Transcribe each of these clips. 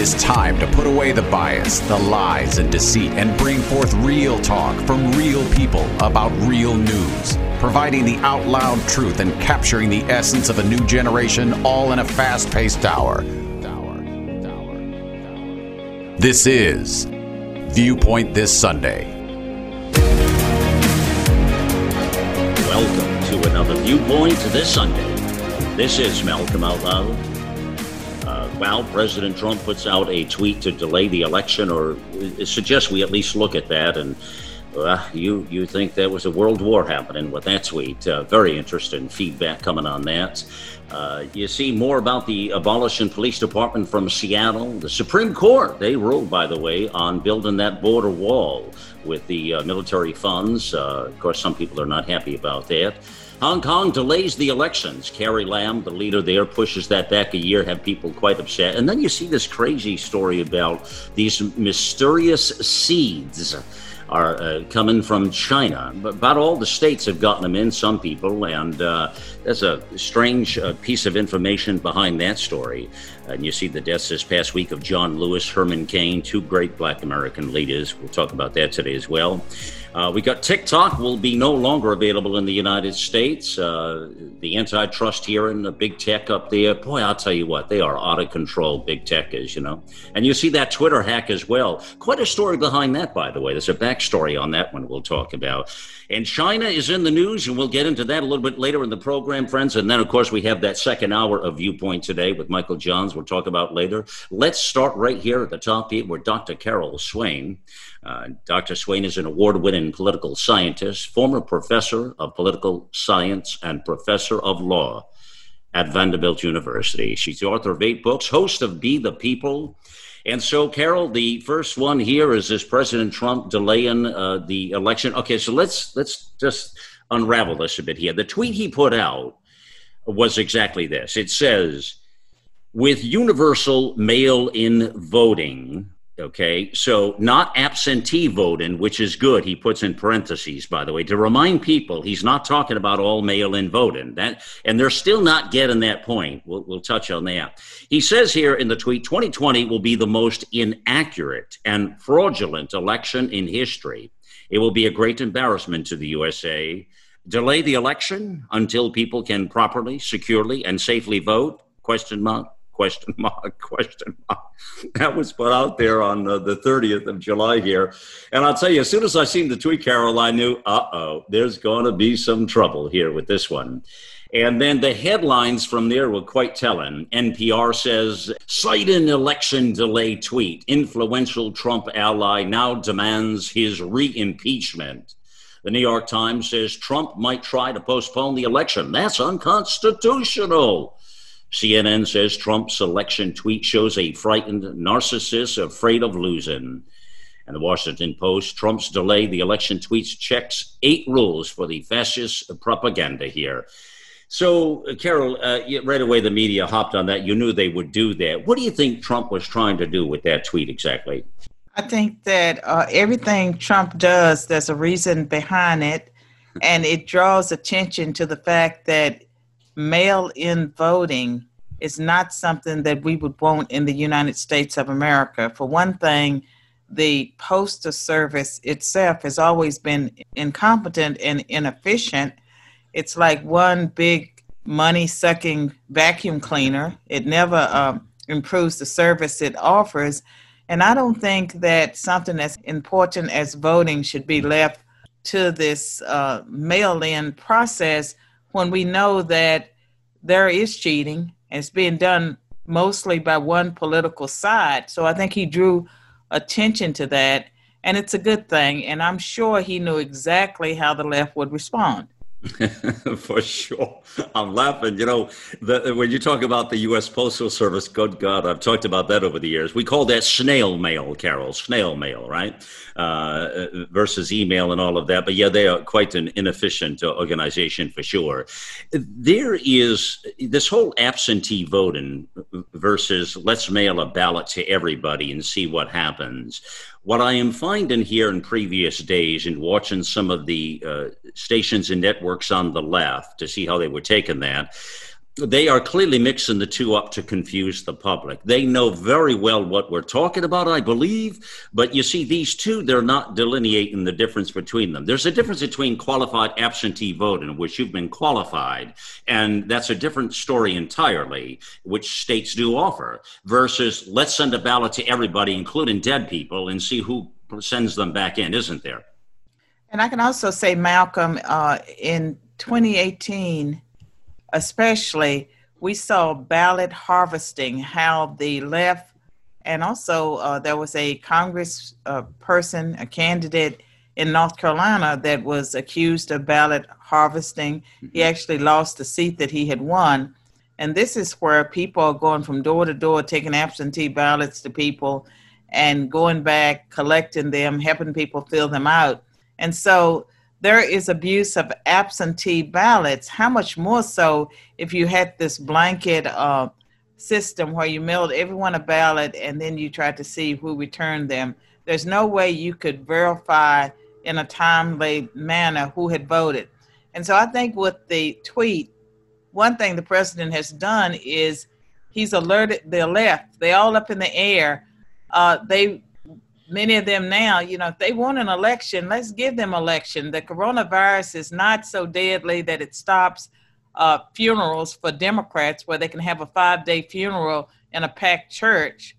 is time to put away the bias, the lies, and deceit and bring forth real talk from real people about real news, providing the out loud truth and capturing the essence of a new generation, all in a fast-paced hour. This is Viewpoint This Sunday. Welcome to another Viewpoint This Sunday. This is Malcolm Out Loud. Well, President Trump puts out a tweet to delay the election, or suggests we at least look at that. And you think there was a world war happening with that tweet. Very interesting feedback coming on that. You see more about the Abolition Police Department from Seattle. The Supreme Court, they ruled, by the way, on building that border wall with the military funds. Of course, some people are not happy about that. Hong Kong delays the elections. Carrie Lam, the leader there, pushes that back a year, have people quite upset. And then you see this crazy story about these mysterious seeds are coming from China. But about all the states have gotten them in, some people, and there's a strange piece of information behind that story. And you see the deaths this past week of John Lewis, Herman Cain, two great Black American leaders. We'll talk about that today as well. We got TikTok will be no longer available in the United States. The antitrust hearing, the big tech up there. Boy, I'll tell you what, they are out of control, big tech is, you know. And you see that Twitter hack as well. Quite a story behind that, by the way. There's a backstory on that one we'll talk about. And China is in the news, and we'll get into that a little bit later in the program, friends. And then, of course, we have that second hour of Viewpoint today with Michael Johns we'll talk about later. Let's start right here at the top here with Dr. Carol Swain. Dr. Swain is an award-winning political scientist, former professor of political science and professor of law at Vanderbilt University. She's the author of 8 books, host of Be the People. And so, Carol, the first one here is this President Trump delaying the election. Okay, so let's just unravel this a bit here. The tweet he put out was exactly this. It says, with universal mail-in voting, okay, so not absentee voting, which is good. He puts in parentheses, by the way, to remind people he's not talking about all mail-in voting. And they're still not getting that point. We'll touch on that. He says here in the tweet, 2020 will be the most inaccurate and fraudulent election in history. It will be a great embarrassment to the USA. Delay the election until people can properly, securely, and safely vote? Question mark. Question mark, question mark. That was put out there on the 30th of July here. And I'll tell you, as soon as I seen the tweet, Carol, I knew, there's going to be some trouble here with this one. And then the headlines from there were quite telling. NPR says, citing election delay tweet, influential Trump ally now demands his re-impeachment. The New York Times says Trump might try to postpone the election. That's unconstitutional. CNN says Trump's election tweet shows a frightened narcissist afraid of losing. And the Washington Post, Trump's delay the election tweets checks 8 rules for the fascist propaganda here. So, Carol, right away the media hopped on that. You knew they would do that. What do you think Trump was trying to do with that tweet exactly? I think that everything Trump does, there's a reason behind it, and it draws attention to the fact that mail-in voting is not something that we would want in the United States of America. For one thing, the postal service itself has always been incompetent and inefficient. It's like one big money-sucking vacuum cleaner. It never improves the service it offers. And I don't think that something as important as voting should be left to this mail-in process when we know that there is cheating and it's being done mostly by one political side. So I think he drew attention to that, and it's a good thing. And I'm sure he knew exactly how the left would respond. For sure. I'm laughing. You know, when you talk about the U.S. Postal Service, good God, I've talked about that over the years. We call that snail mail, Carol, snail mail, right? Versus email and all of that. But yeah, they are quite an inefficient organization for sure. There is this whole absentee voting versus let's mail a ballot to everybody and see what happens. What I am finding here in previous days and watching some of the stations and networks on the left to see how they were taking that, They are clearly mixing the two up to confuse the public. They know very well what we're talking about, I believe. But you see, these two, they're not delineating the difference between them. There's a difference between qualified absentee vote, in which you've been qualified, and that's a different story entirely, which states do offer, versus let's send a ballot to everybody, including dead people, and see who sends them back in, isn't there? And I can also say, Malcolm, in 2018, especially, we saw ballot harvesting, how the left, and also there was a Congress person, a candidate in North Carolina that was accused of ballot harvesting. He actually lost the seat that he had won. And this is where people are going from door to door, taking absentee ballots to people and going back, collecting them, helping people fill them out. And so there is abuse of absentee ballots. How much more so if you had this blanket system where you mailed everyone a ballot and then you tried to see who returned them? There's no way you could verify in a timely manner who had voted. And so I think with the tweet, one thing the president has done is he's alerted the left. They're all up in the air. Many of them now, if they want an election, let's give them election. The coronavirus is not so deadly that it stops funerals for Democrats, where they can have a 5-day funeral in a packed church,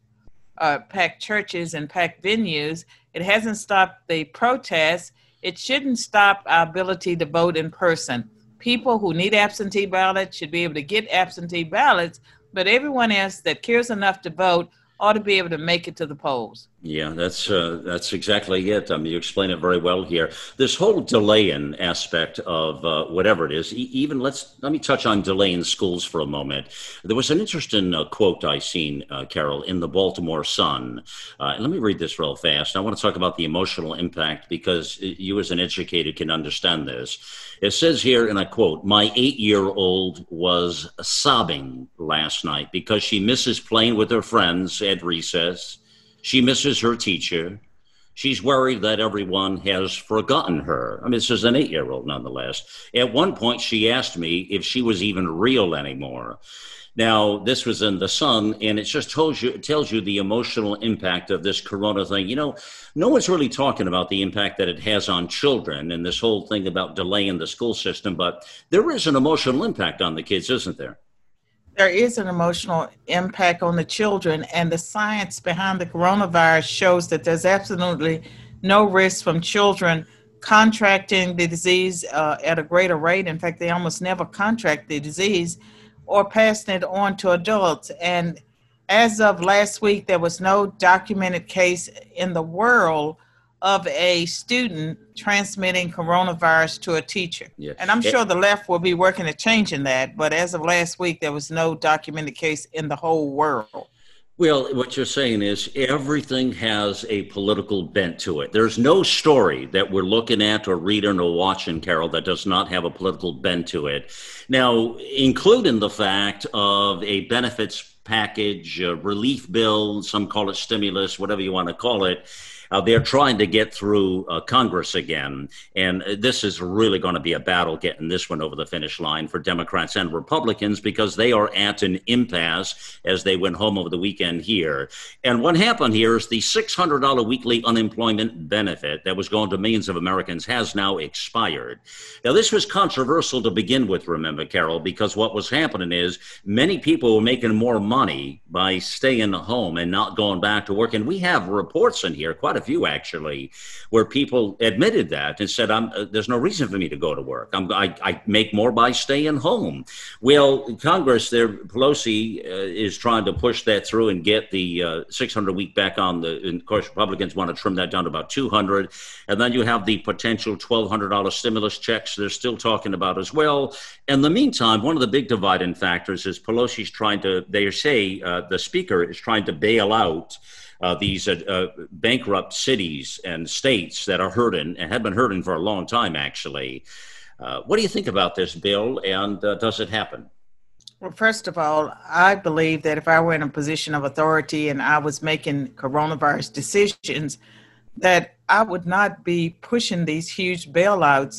packed churches and packed venues. It hasn't stopped the protests. It shouldn't stop our ability to vote in person. People who need absentee ballots should be able to get absentee ballots, but everyone else that cares enough to vote ought to be able to make it to the polls. Yeah, that's exactly it. I mean, you explain it very well here. This whole delaying aspect of whatever it is, even let me touch on delaying schools for a moment. There was an interesting quote I seen, Carol, in the Baltimore Sun. Let me read this real fast. I want to talk about the emotional impact because you as an educator can understand this. It says here, and I quote, "My 8-year-old was sobbing last night because she misses playing with her friends at recess. She misses her teacher. She's worried that everyone has forgotten her." I mean, this is an 8-year-old nonetheless. At one point, she asked me if she was even real anymore. Now, this was in the Sun, and it just tells you the emotional impact of this corona thing. No one's really talking about the impact that it has on children and this whole thing about delaying the school system, but there is an emotional impact on the kids, isn't there? There is an emotional impact on the children, and the science behind the coronavirus shows that there's absolutely no risk from children contracting the disease at a greater rate. In fact, they almost never contract the disease or passing it on to adults. And as of last week, there was no documented case in the world of a student transmitting coronavirus to a teacher. Yeah. And I'm sure the left will be working at changing that, but as of last week, there was no documented case in the whole world. Well, what you're saying is everything has a political bent to it. There's no story that we're looking at or reading or watching, Carol, that does not have a political bent to it. Now, including the fact of a benefits package, a relief bill, some call it stimulus, whatever you want to call it. They're trying to get through Congress again, and this is really going to be a battle getting this one over the finish line for Democrats and Republicans because they are at an impasse as they went home over the weekend here. And what happened here is the $600 weekly unemployment benefit that was going to millions of Americans has now expired. Now, this was controversial to begin with, remember, Carol, because what was happening is many people were making more money by staying home and not going back to work. And we have reports in here, quite a few actually, where people admitted that and said, there's no reason for me to go to work. I make more by staying home. Well, Congress there, Pelosi is trying to push that through and get the 600 week back on and of course, Republicans want to trim that down to about 200. And then you have the potential $1,200 stimulus checks they're still talking about as well. In the meantime, one of the big dividing factors is Pelosi's trying to, they say the speaker is trying to bail out these bankrupt cities and states that are hurting and have been hurting for a long time, actually. What do you think about this bill, and does it happen? Well, first of all, I believe that if I were in a position of authority and I was making coronavirus decisions, that I would not be pushing these huge bailouts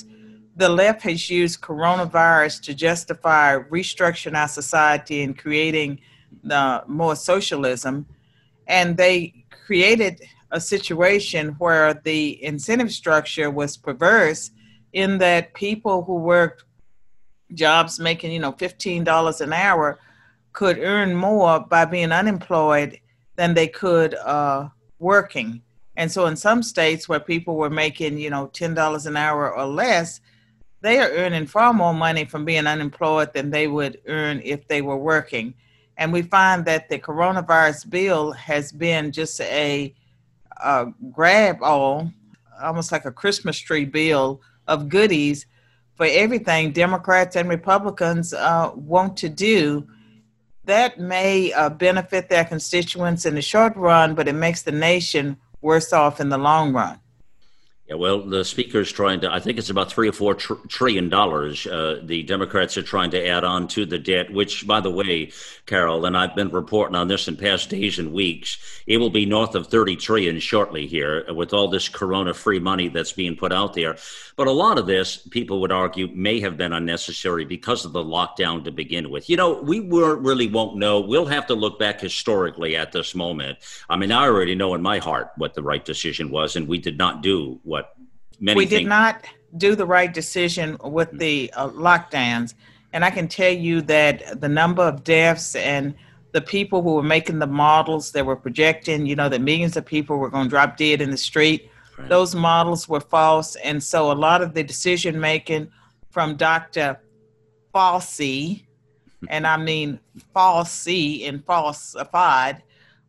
the left has used coronavirus to justify restructuring our society and creating more socialism. And they created a situation where the incentive structure was perverse in that people who worked jobs making, $15 an hour could earn more by being unemployed than they could working. And so in some states where people were making, $10 an hour or less, they are earning far more money from being unemployed than they would earn if they were working. And we find that the coronavirus bill has been just a grab all, almost like a Christmas tree bill of goodies for everything Democrats and Republicans want to do. That may benefit their constituents in the short run, but it makes the nation worse off in the long run. Yeah, well, the speaker's trying to, I think it's about $3 or $4 trillion. The Democrats are trying to add on to the debt, which, by the way, Carol, and I've been reporting on this in past days and weeks, it will be north of 30 trillion shortly here with all this corona-free money that's being put out there. But a lot of this, people would argue, may have been unnecessary because of the lockdown to begin with. We really won't know. We'll have to look back historically at this moment. I mean, I already know in my heart what the right decision was, and we did not do what we did not do the right decision with the lockdowns. And I can tell you that the number of deaths and the people who were making the models that were projecting, that millions of people were going to drop dead in the street, right. Those models were false. And so a lot of the decision making from Dr. Fauci, and I mean falsy and falsified,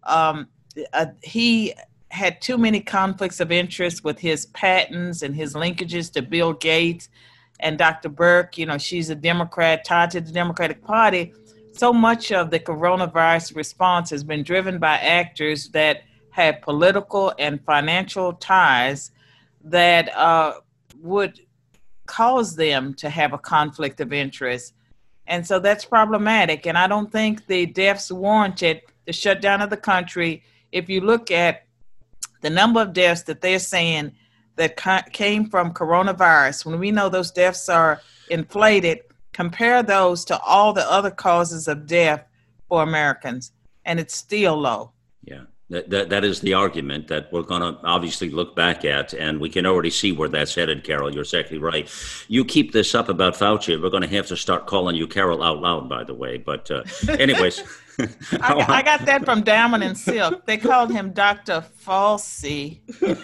he had too many conflicts of interest with his patents and his linkages to Bill Gates and Dr. Burke. She's a Democrat tied to the Democratic Party. So much of the coronavirus response has been driven by actors that have political and financial ties that would cause them to have a conflict of interest. And so that's problematic. And I don't think the deaths warranted the shutdown of the country. If you look at the number of deaths that they're saying that came from coronavirus, when we know those deaths are inflated, compare those to all the other causes of death for Americans, and it's still low. Yeah, that is the argument that we're going to obviously look back at, and we can already see where that's headed, Carol. You're exactly right. You keep this up about Fauci, we're going to have to start calling you Carol out loud, by the way. But anyways... I got that from Diamond and Silk. They called him Dr. Fauci.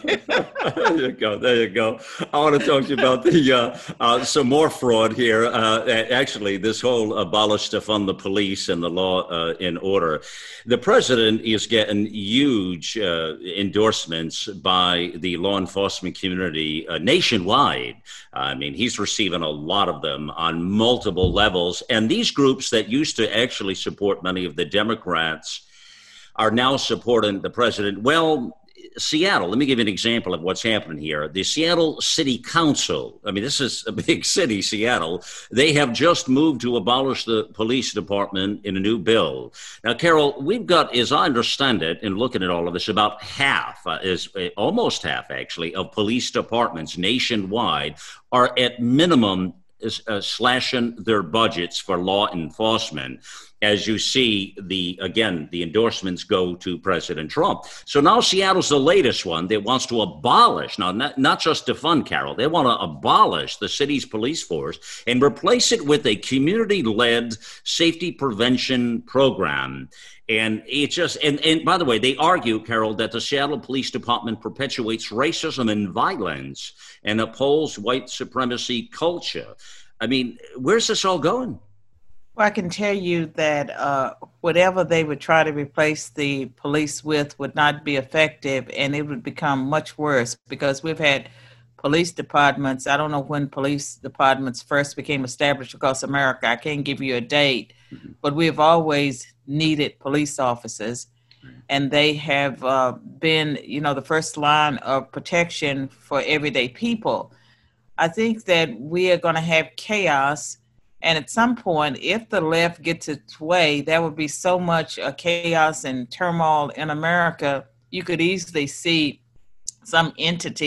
There you go. I want to talk to you about the some more fraud here. Actually, this whole abolish to fund the police and the law in order. The president is getting huge endorsements by the law enforcement community nationwide. I mean, he's receiving a lot of them on multiple levels. And these groups that used to actually support many of the Democrats are now supporting the president. Well, Seattle, let me give you an example of what's happening here. The Seattle City Council, I mean, this is a big city, Seattle. They have just moved to abolish the police department in a new bill. Now, Carol, we've got, as I understand it, in looking at all of this, about half, almost half actually, of police departments nationwide are at minimum slashing their budgets for law enforcement. As you see, the endorsements go to President Trump. So now Seattle's the latest one that wants to abolish, now not just defund, Carol, they want to abolish the city's police force and replace it with a community-led safety prevention program. And it just, and by the way, they argue, Carol, that the Seattle Police Department perpetuates racism and violence and upholds white supremacy culture. I mean, where's this all going? Well, I can tell you that whatever they would try to replace the police with would not be effective, and it would become much worse because we've had police departments. I don't know when police departments first became established across America. I can't give you a date, but we've always needed police officers, and they have been, the first line of protection for everyday people. I think that we are going to have chaos. And at some point, if the left gets its way, there will be so much chaos and turmoil in America, you could easily see some entity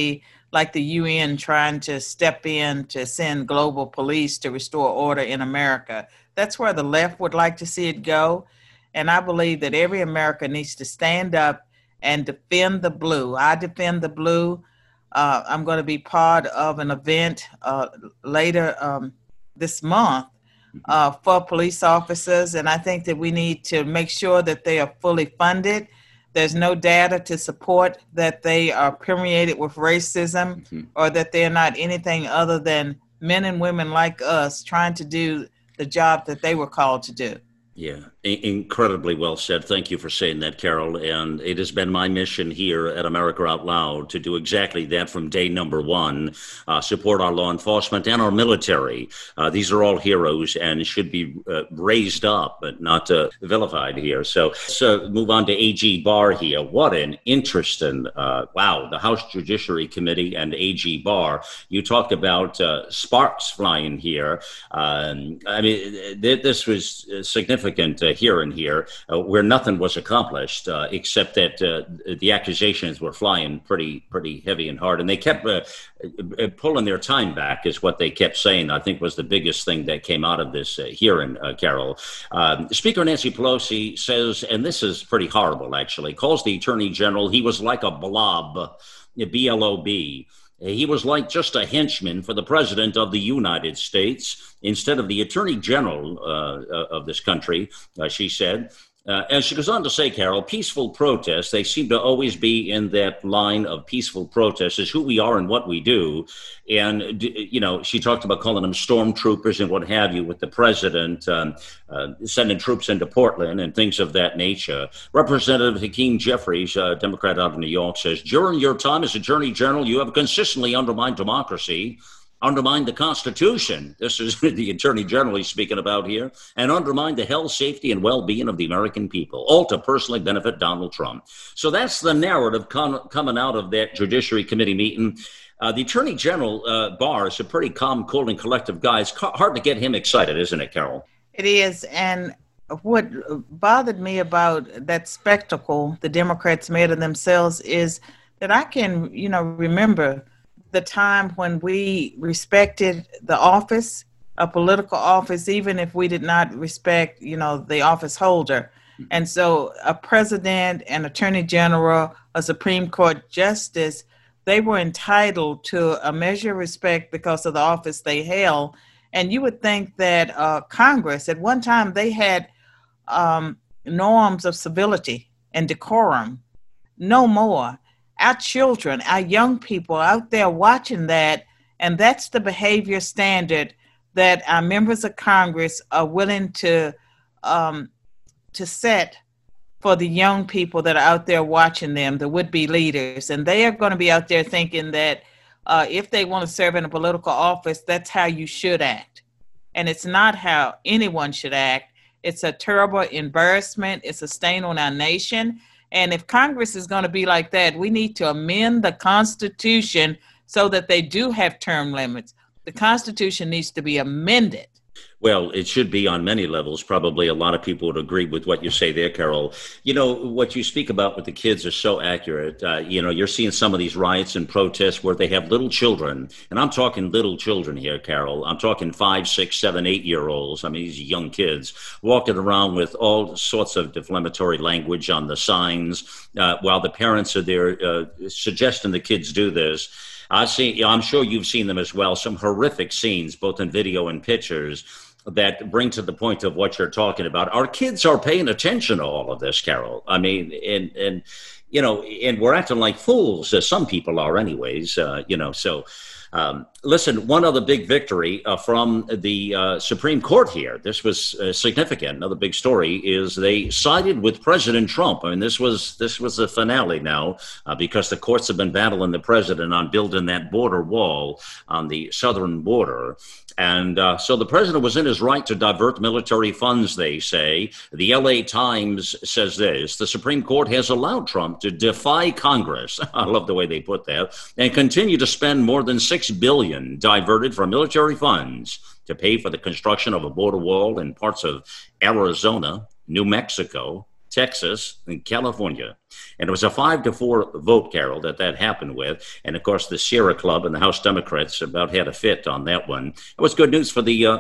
like the UN trying to step in to send global police to restore order in America. That's where the left would like to see it go. And I believe that every American needs to stand up and defend the blue. I defend the blue. I'm going to be part of an event later this month for police officers. And I think that we need to make sure that they are fully funded. There's no data to support that they are permeated with racism or that they're not anything other than men and women like us trying to do the job that they were called to do. Yeah, incredibly well said. Thank you for saying that, Carol. And it has been my mission here at America Out Loud to do exactly that from day number one, support our law enforcement and our military. These are all heroes and should be raised up, but not vilified here. So let's move on to AG Barr here. What an interesting, the House Judiciary Committee and AG Barr. You talked about sparks flying here. This was significant hearing here where nothing was accomplished except that the accusations were flying pretty heavy and hard, and they kept pulling their time back is what they kept saying. I think was the biggest thing that came out of this hearing, Carol. Speaker Nancy Pelosi says, and this is pretty horrible actually, calls the Attorney General, he was like a blob, B-L-O-B. He was like just a henchman for the President of the United States instead of the Attorney General of this country, she said. And she goes on to say, Carol, peaceful protests, they seem to always be in that line of peaceful protests is who we are and what we do. And, she talked about calling them stormtroopers and what have you with the president sending troops into Portland and things of that nature. Representative Hakeem Jeffries, Democrat out of New York, says, during your time as Attorney General, you have consistently undermined democracy, undermine the Constitution, this is the Attorney General he's speaking about here, and undermine the health, safety, and well-being of the American people, all to personally benefit Donald Trump. So that's the narrative coming out of that Judiciary Committee meeting. The Attorney General, Barr, is a pretty calm, cool, and collective guy. It's hard to get him excited, isn't it, Carol? It is, and what bothered me about that spectacle the Democrats made of themselves is that I can, remember the time when we respected the office, a political office, even if we did not respect, the office holder. And so a president, an attorney general, a Supreme Court justice, they were entitled to a measure of respect because of the office they held. And you would think that Congress, at one time, they had norms of civility and decorum, no more. Our children, our young people out there watching that, and that's the behavior standard that our members of Congress are willing to set for the young people that are out there watching them, the would-be leaders. And they are going to be out there thinking that if they want to serve in a political office, that's how you should act. And it's not how anyone should act. It's a terrible embarrassment. It's a stain on our nation. And if Congress is going to be like that, we need to amend the Constitution so that they do have term limits. The Constitution needs to be amended. Well, it should be on many levels. Probably a lot of people would agree with what you say there, Carol. What you speak about with the kids is so accurate. You're seeing some of these riots and protests where they have little children. And I'm talking little children here, Carol. I'm talking 5, 6, 7, 8-year-olds. I mean, these young kids walking around with all sorts of defamatory language on the signs while the parents are there suggesting the kids do this. I'm sure you've seen them as well, some horrific scenes, both in video and pictures, that bring to the point of what you're talking about. Our kids are paying attention to all of this, Carol. I mean, and we're acting like fools, as some people are anyways, so. Listen, one other big victory from the Supreme Court here. This was significant. Another big story is they sided with President Trump. I mean, this was the finale now because the courts have been battling the president on building that border wall on the southern border. And so the president was in his right to divert military funds, they say. The LA Times says this: the Supreme Court has allowed Trump to defy Congress. I love the way they put that, and continue to spend more than $6 billion diverted from military funds to pay for the construction of a border wall in parts of Arizona, New Mexico, Texas, and California. And it was a 5-4 vote, Carol, that happened with. And of course, the Sierra Club and the House Democrats about had a fit on that one. It was good news for the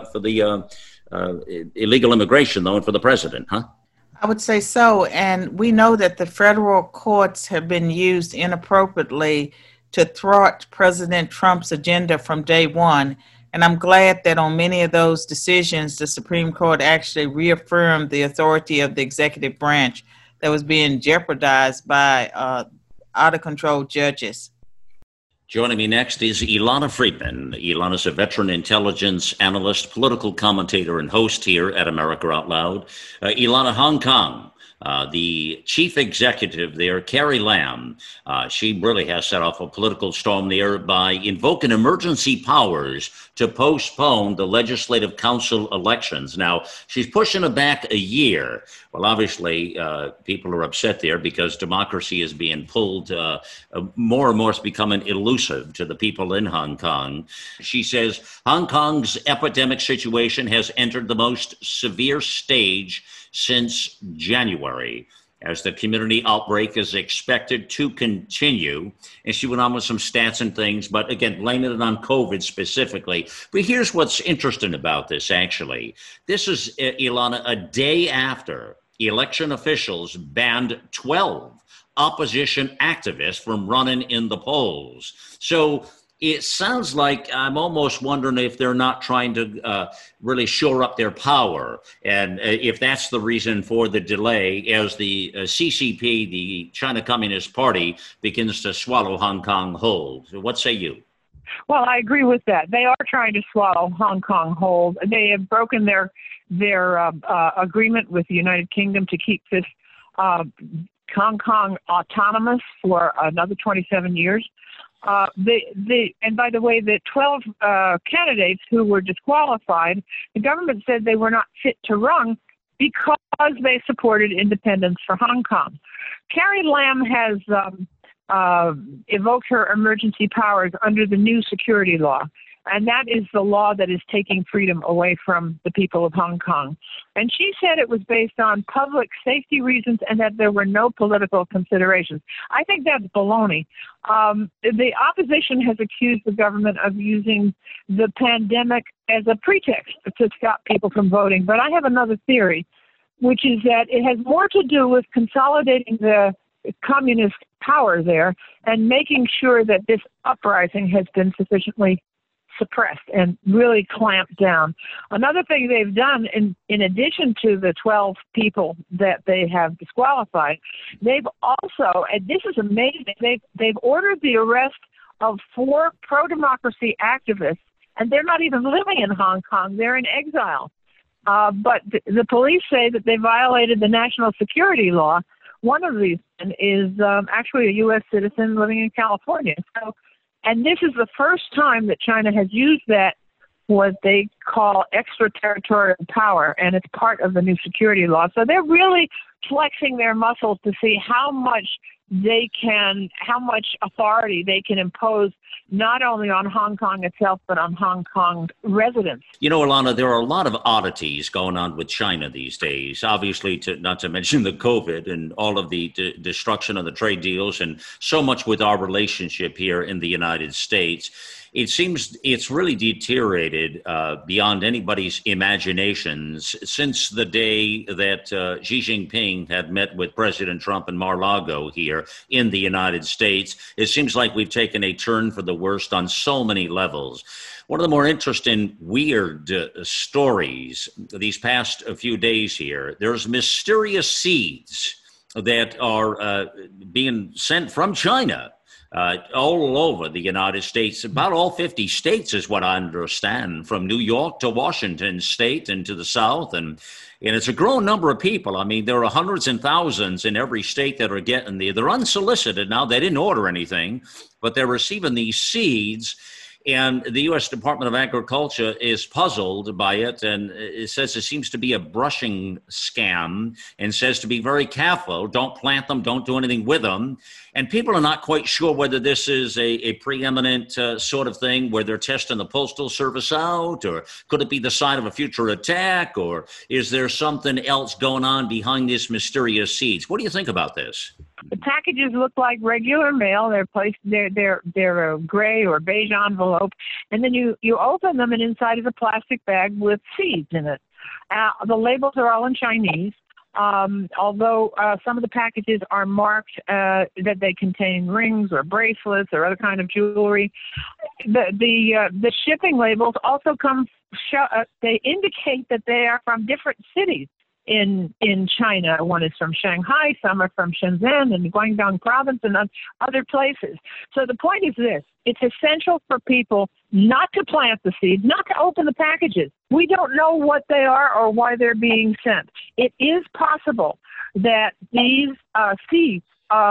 illegal immigration, though, and for the president, huh? I would say so. And we know that the federal courts have been used inappropriately to thwart President Trump's agenda from day one. And I'm glad that on many of those decisions, the Supreme Court actually reaffirmed the authority of the executive branch that was being jeopardized by out-of-control judges. Joining me next is Ilana Friedman. Ilana's a veteran intelligence analyst, political commentator, and host here at America Out Loud. Ilana, Hong Kong. The chief executive there, Carrie Lam, she really has set off a political storm there by invoking emergency powers to postpone the Legislative Council elections. Now, she's pushing it back a year. Well, obviously, people are upset there because democracy is being pulled more and more. It's becoming elusive to the people in Hong Kong. She says Hong Kong's epidemic situation has entered the most severe stage since January, as the community outbreak is expected to continue. And she went on with some stats and things, but again, blaming it on COVID specifically. But here's what's interesting about this, actually. This is, Ilana, a day after election officials banned 12 opposition activists from running in the polls. So it sounds like I'm almost wondering if they're not trying to really shore up their power, and if that's the reason for the delay as the CCP, the China Communist Party, begins to swallow Hong Kong whole. So what say you? Well, I agree with that. They are trying to swallow Hong Kong whole. They have broken their agreement with the United Kingdom to keep this Hong Kong autonomous for another 27 years. And by the way, the 12 candidates who were disqualified, the government said they were not fit to run because they supported independence for Hong Kong. Carrie Lam has evoked her emergency powers under the new security law. And that is the law that is taking freedom away from the people of Hong Kong. And she said it was based on public safety reasons and that there were no political considerations. I think that's baloney. The opposition has accused the government of using the pandemic as a pretext to stop people from voting. But I have another theory, which is that it has more to do with consolidating the communist power there and making sure that this uprising has been sufficiently suppressed and really clamped down. Another thing they've done, in addition to the 12 people that they have disqualified, they've also, and this is amazing, they've ordered the arrest of 4 pro-democracy activists, and they're not even living in Hong Kong, they're in exile. But the police say that they violated the national security law. One of these is actually a U.S. citizen living in California. And this is the first time that China has used that, what they call extraterritorial power, and it's part of the new security law. So they're really flexing their muscles to see how much authority they can impose, not only on Hong Kong itself, but on Hong Kong residents. You know, Ilana, there are a lot of oddities going on with China these days, obviously, not to mention the COVID and all of the destruction of the trade deals and so much with our relationship here in the United States. It seems it's really deteriorated beyond anybody's imaginations since the day that Xi Jinping had met with President Trump in Mar-a-Lago here in the United States. It seems like we've taken a turn for the worst on so many levels. One of the more interesting, weird stories these past few days here, there's mysterious seeds that are being sent from China all over the United States, about all 50 states is what I understand, from New York to Washington state and to the South. And it's a growing number of people. I mean, there are hundreds and thousands in every state that are getting they're unsolicited now. They didn't order anything, but they're receiving these seeds. And the U.S. Department of Agriculture is puzzled by it, and it says it seems to be a brushing scam, and says to be very careful. Don't plant them. Don't do anything with them. And people are not quite sure whether this is a preeminent sort of thing where they're testing the Postal Service out, or could it be the sign of a future attack, or is there something else going on behind these mysterious seeds? What do you think about this? The packages look like regular mail. They're placed. They're a gray or beige envelope, and then you open them, and inside is a plastic bag with seeds in it. The labels are all in Chinese. Although some of the packages are marked that they contain rings or bracelets or other kind of jewelry, the shipping labels also they indicate that they are from different cities in China. One is from Shanghai, some are from Shenzhen and Guangdong province and other places. So the point is this: it's essential for people not to plant the seeds, not to open the packages. We don't know what they are or why they're being sent. It is possible that these seeds,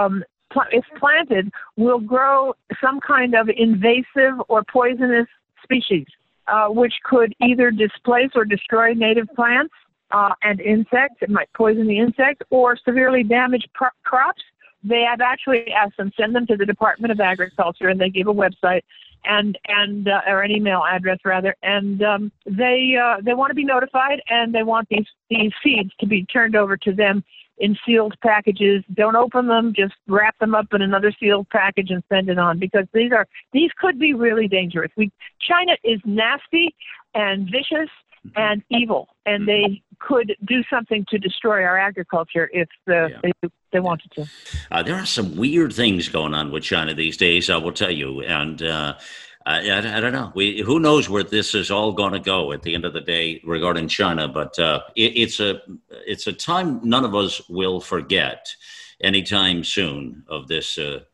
if planted, will grow some kind of invasive or poisonous species, which could either displace or destroy native plants and insects. It might poison the insects or severely damage crops. They have actually asked them, send them to the Department of Agriculture, and they give a website and or an email address rather, and they want to be notified, and they want these seeds to be turned over to them in sealed packages. Don't open them; just wrap them up in another sealed package and send it on, because these could be really dangerous. China is nasty and vicious and evil, and they could do something to destroy our agriculture if they wanted to. There are some weird things going on with China these days, I will tell you, and I don't know. Who knows where this is all going to go at the end of the day regarding China? But it's a time none of us will forget anytime soon, of this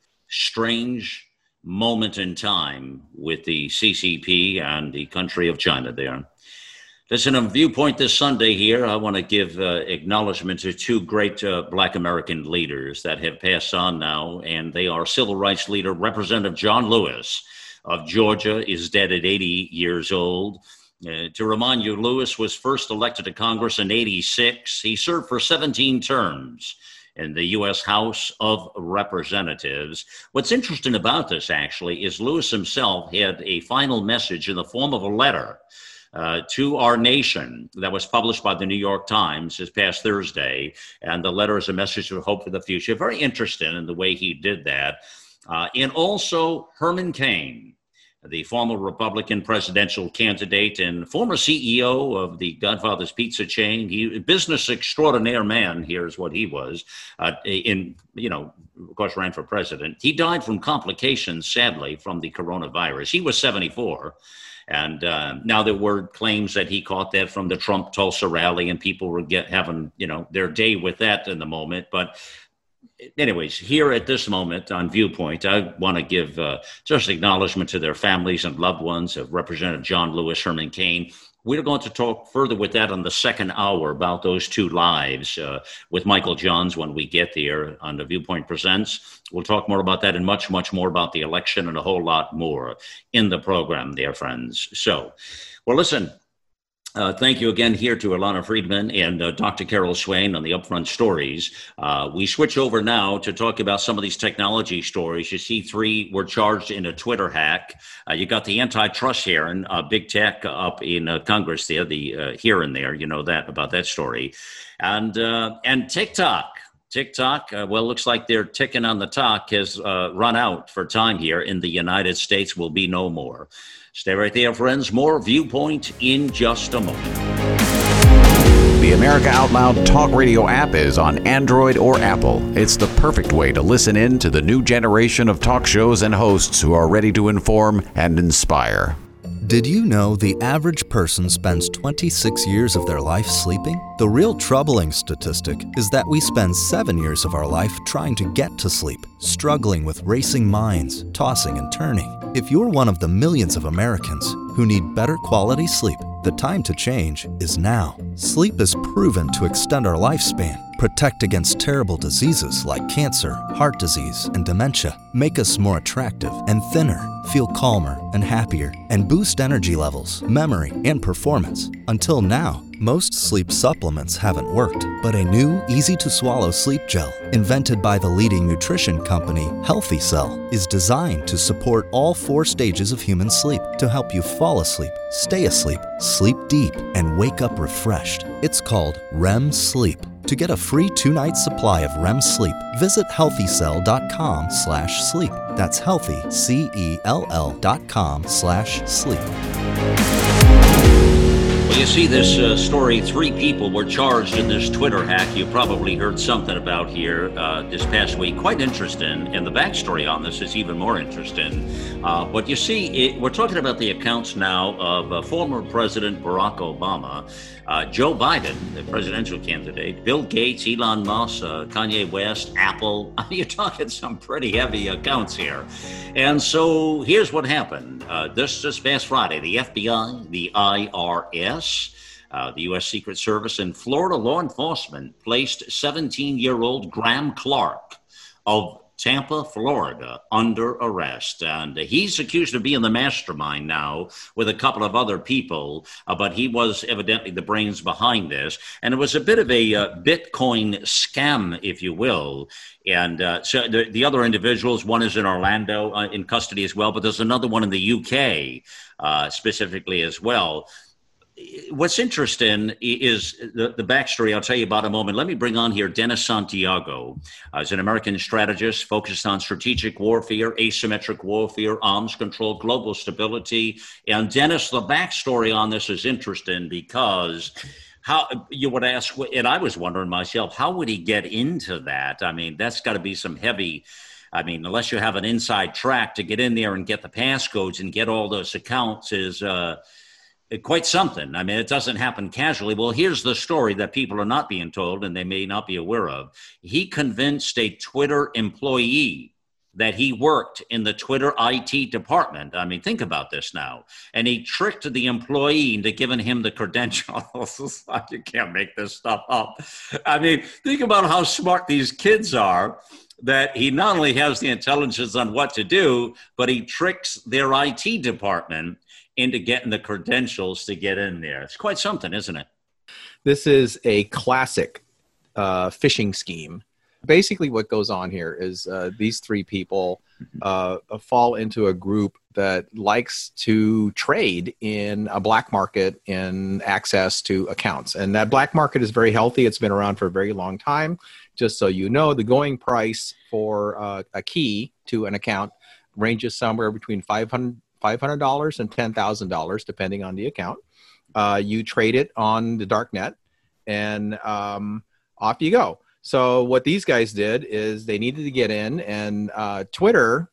strange moment in time with the CCP and the country of China there. Listen, on Viewpoint this Sunday here, I want to give acknowledgement to two great Black American leaders that have passed on now, and they are civil rights leader Representative John Lewis of Georgia, is dead at 80 years old. To remind you, Lewis was first elected to Congress in 86. He served for 17 terms in the U.S. House of Representatives. What's interesting about this, actually, is Lewis himself had a final message in the form of a letter to our nation that was published by the New York Times this past Thursday. And the letter is a message of hope for the future. Very interesting in the way he did that. And also Herman Cain, the former Republican presidential candidate and former CEO of the Godfather's Pizza chain. He business extraordinaire man, here's what he was, of course, ran for president. He died from complications, sadly, from the coronavirus. He was 74. And now there were claims that he caught that from the Trump Tulsa rally, and people were having, their day with that in the moment. But anyways, here at this moment on Viewpoint, I want to give just acknowledgement to their families and loved ones of Representative John Lewis, Herman Cain. We're going to talk further with that on the second hour about those two lives with Michael Johns when we get there on the Viewpoint Presents. We'll talk more about that and much, much more about the election and a whole lot more in the program, dear friends. So, well, listen, thank you again here to Ilana Friedman and Dr. Carol Swain on the Upfront Stories. We switch over now to talk about some of these technology stories. You see, 3 were charged in a Twitter hack. You got the antitrust hearing, big tech up in Congress there, the hearing there, about that story. And TikTok, looks like they're ticking on the clock, has run out for time here in the United States, will be no more. Stay right there, friends. More Viewpoint in just a moment. The America Out Loud Talk Radio app is on Android or Apple. It's the perfect way to listen in to the new generation of talk shows and hosts who are ready to inform and inspire. Did you know the average person spends 26 years of their life sleeping? The real troubling statistic is that we spend 7 years of our life trying to get to sleep, struggling with racing minds, tossing and turning. If you're one of the millions of Americans who need better quality sleep, the time to change is now. Sleep is proven to extend our lifespan. protect against terrible diseases like cancer, heart disease, and dementia, make us more attractive and thinner, feel calmer and happier, and boost energy levels, memory, and performance. Until now, most sleep supplements haven't worked, but a new, easy-to-swallow sleep gel, invented by the leading nutrition company, Healthy Cell, is designed to support all 4 stages of human sleep to help you fall asleep, stay asleep, sleep deep, and wake up refreshed. It's called REM Sleep. To get a free 2-night supply of REM sleep, visit healthycell.com/sleep. That's healthy, CELL.com/sleep. Well, you see this story, 3 people were charged in this Twitter hack you probably heard something about here this past week. Quite interesting, and the backstory on this is even more interesting. But you see, we're talking about the accounts now of former President Barack Obama, Joe Biden, the presidential candidate, Bill Gates, Elon Musk, Kanye West, Apple. I mean, you're talking some pretty heavy accounts here. And so here's what happened. This past Friday, the FBI, the IRS, the U.S. Secret Service, and Florida law enforcement placed 17-year-old Graham Clark of Tampa, Florida, under arrest. And he's accused of being the mastermind now with a couple of other people, but he was evidently the brains behind this. And it was a bit of a Bitcoin scam, if you will. And so the other individuals, one is in Orlando in custody as well, but there's another one in the UK specifically as well. What's interesting is the backstory I'll tell you about in a moment. Let me bring on here Dennis Santiago. He's an American strategist focused on strategic warfare, asymmetric warfare, arms control, global stability. And Dennis, the backstory on this is interesting because how you would ask, and I was wondering myself, how would he get into that? I mean, that's got to be some heavy, unless you have an inside track to get in there and get the passcodes and get all those accounts is quite something. I mean, it doesn't happen casually. Well, here's the story that people are not being told and they may not be aware of. He convinced a Twitter employee that he worked in the Twitter IT department. I mean, think about this now. And he tricked the employee into giving him the credentials. You can't make this stuff up. I mean, think about how smart these kids are, that he not only has the intelligence on what to do, but he tricks their IT department into getting the credentials to get in there. It's quite something, isn't it? This is a classic phishing scheme. Basically what goes on here is these 3 people fall into a group that likes to trade in a black market in access to accounts. And that black market is very healthy. It's been around for a very long time. Just so you know, the going price for a key to an account ranges somewhere between $500 and $10,000, depending on the account. You trade it on the dark net, and off you go. So what these guys did is they needed to get in, and Twitter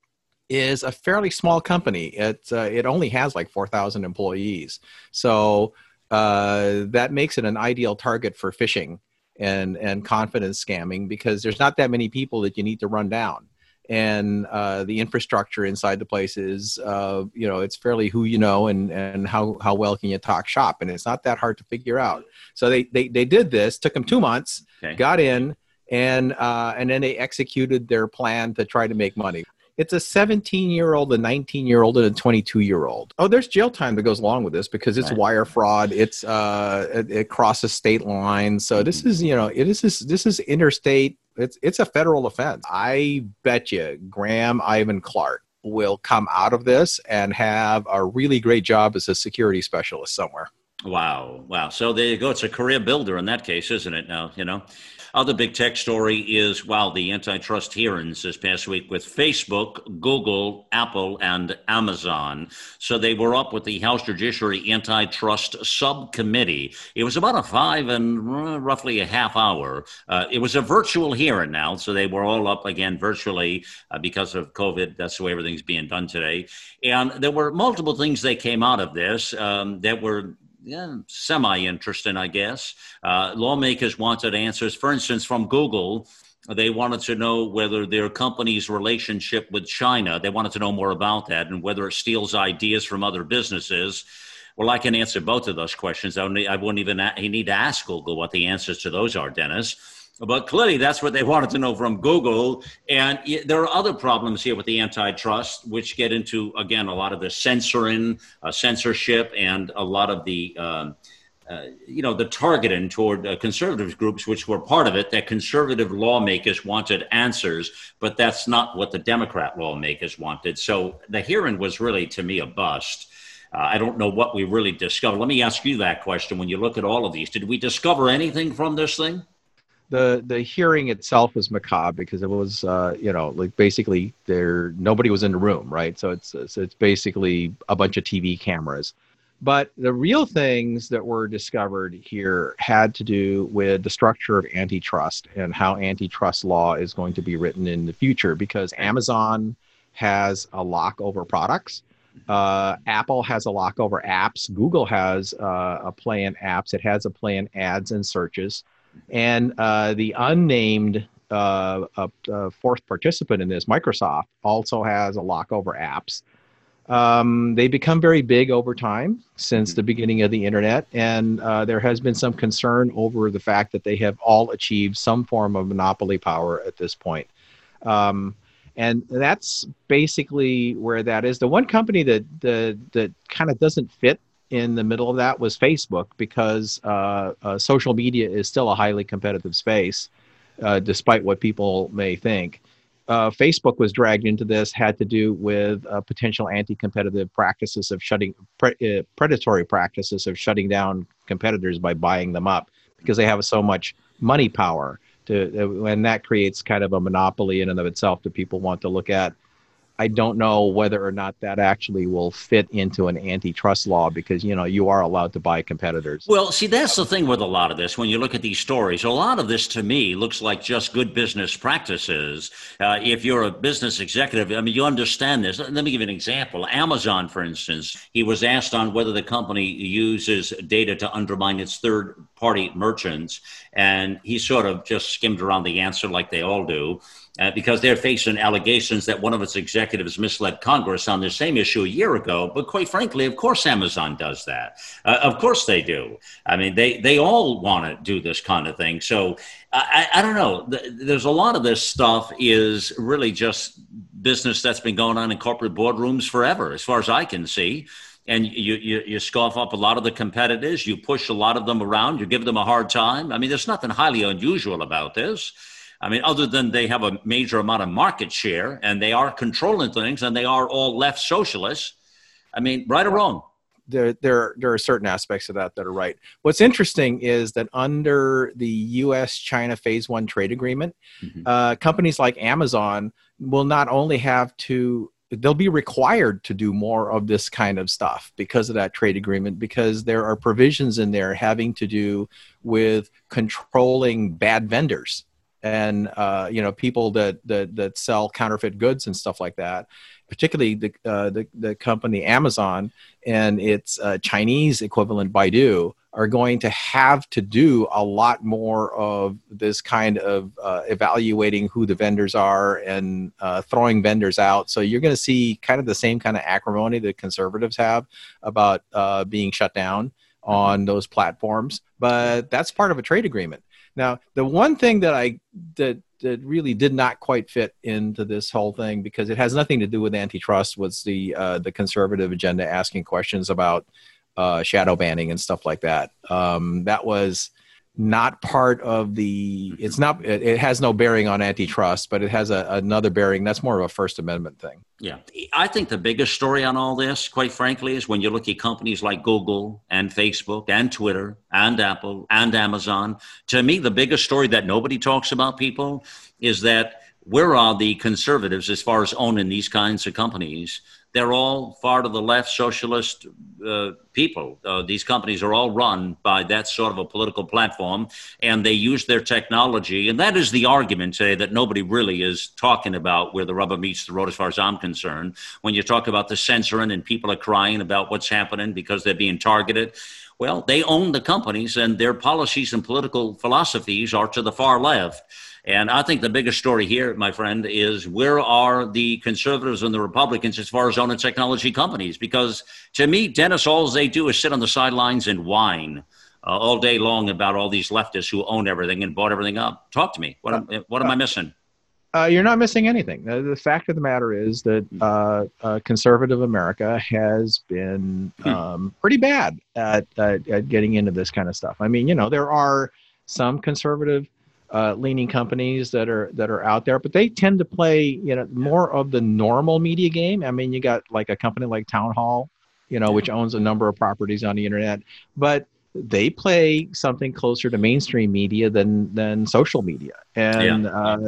is a fairly small company. It only has like 4,000 employees. So that makes it an ideal target for phishing and confidence scamming, because there's not that many people that you need to run down. And the infrastructure inside the place is, it's fairly who you know and how well can you talk shop. And it's not that hard to figure out. So they did this, took them 2 months, got in, and then they executed their plan to try to make money. It's a 17-year-old, a 19-year-old, and a 22-year-old. Oh, there's jail time that goes along with this because it's wire fraud. It's it crosses state lines. So this is, this is interstate. It's a federal offense. I bet you Graham Ivan Clark will come out of this and have a really great job as a security specialist somewhere. Wow. So there you go. It's a career builder in that case, isn't it now, Other big tech story is, the antitrust hearings this past week with Facebook, Google, Apple, and Amazon. So they were up with the House Judiciary Antitrust Subcommittee. It was about a 5 and roughly a half hour. It was a virtual hearing now, so they were all up again virtually because of COVID. That's the way everything's being done today. And there were multiple things that came out of this that were semi-interesting, I guess. Lawmakers wanted answers, for instance, from Google. They wanted to know whether their company's relationship with China, they wanted to know more about that and whether it steals ideas from other businesses. Well, I can answer both of those questions. I wouldn't even need to ask Google what the answers to those are, Dennis. But clearly, that's what they wanted to know from Google. And there are other problems here with the antitrust, which get into, again, a lot of the censorship, and a lot of the, the targeting toward conservative groups, which were part of it, that conservative lawmakers wanted answers, but that's not what the Democrat lawmakers wanted. So the hearing was really, to me, a bust. I don't know what we really discovered. Let me ask you that question. When you look at all of these, did we discover anything from this thing? The hearing itself was macabre because it was, basically nobody was in the room, right? So it's basically a bunch of TV cameras. But the real things that were discovered here had to do with the structure of antitrust and how antitrust law is going to be written in the future, because Amazon has a lock over products. Apple has a lock over apps. Google has a play in apps. It has a play in ads and searches. And the unnamed fourth participant in this, Microsoft, also has a lock over apps. They become very big over time since the beginning of the internet, and there has been some concern over the fact that they have all achieved some form of monopoly power at this point. And that's basically where that is. The one company that kind of doesn't fit in the middle of that was Facebook, because social media is still a highly competitive space, despite what people may think. Facebook was dragged into this, had to do with potential anti-competitive practices of predatory practices of shutting down competitors by buying them up, because they have so much money power, and that creates kind of a monopoly in and of itself that people want to look at. I don't know whether or not that actually will fit into an antitrust law, because, you are allowed to buy competitors. Well, see, that's the thing with a lot of this. When you look at these stories, a lot of this to me looks like just good business practices. If you're a business executive, you understand this. Let me give you an example. Amazon, for instance, he was asked on whether the company uses data to undermine its third-party merchants, and he sort of just skimmed around the answer like they all do. Because they're facing allegations that one of its executives misled Congress on the same issue a year ago. But quite frankly, of course, Amazon does that. Of course they do. They all want to do this kind of thing. So I don't know. There's a lot of this stuff is really just business that's been going on in corporate boardrooms forever, as far as I can see. And you scoff up a lot of the competitors. You push a lot of them around. You give them a hard time. There's nothing highly unusual about this. Other than they have a major amount of market share and they are controlling things and they are all left socialists. Right or wrong? There are certain aspects of that are right. What's interesting is that under the U.S.-China Phase 1 trade agreement, companies like Amazon will not only they'll be required to do more of this kind of stuff because of that trade agreement, because there are provisions in there having to do with controlling bad vendors. And people that sell counterfeit goods and stuff like that, particularly the company Amazon and its Chinese equivalent Baidu, are going to have to do a lot more of this kind of evaluating who the vendors are and throwing vendors out. So you're going to see kind of the same kind of acrimony that conservatives have about being shut down on those platforms. But that's part of a trade agreement. Now, the one thing that really did not quite fit into this whole thing, because it has nothing to do with antitrust, was the conservative agenda asking questions about shadow banning and stuff like that. That was not part of it has no bearing on antitrust, but it has another bearing. That's more of a First Amendment thing. Yeah. I think the biggest story on all this, quite frankly, is when you look at companies like Google and Facebook and Twitter and Apple and Amazon. To me, the biggest story that nobody talks about, people, is that where are the conservatives as far as owning these kinds of companies? They're all far to the left socialist people. These companies are all run by that sort of a political platform, and they use their technology. And that is the argument today that nobody really is talking about, where the rubber meets the road as far as I'm concerned. When you talk about the censoring and people are crying about what's happening because they're being targeted. Well, they own the companies, and their policies and political philosophies are to the far left. And I think the biggest story here, my friend, is where are the conservatives and the Republicans as far as owning technology companies? Because to me, Dennis, all they do is sit on the sidelines and whine all day long about all these leftists who own everything and bought everything up. Talk to me. What am I missing? You're not missing anything. The fact of the matter is that conservative America has been pretty bad at getting into this kind of stuff. I mean, there are some conservative leaning companies that are out there, but they tend to play, more of the normal media game. I mean, you got like a company like Town Hall, which owns a number of properties on the internet, but they play something closer to mainstream media than social media. And